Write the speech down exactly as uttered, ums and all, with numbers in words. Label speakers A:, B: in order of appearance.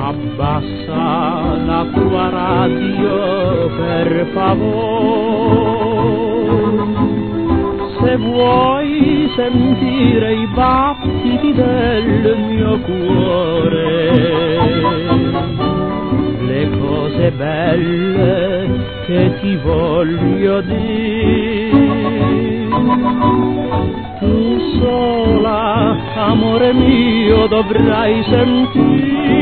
A: Abbassa la tua radio per favore, se vuoi sentire i battiti del mio cuore, le cose belle che ti voglio dire. Tu sola, amore mio, dovrai sentire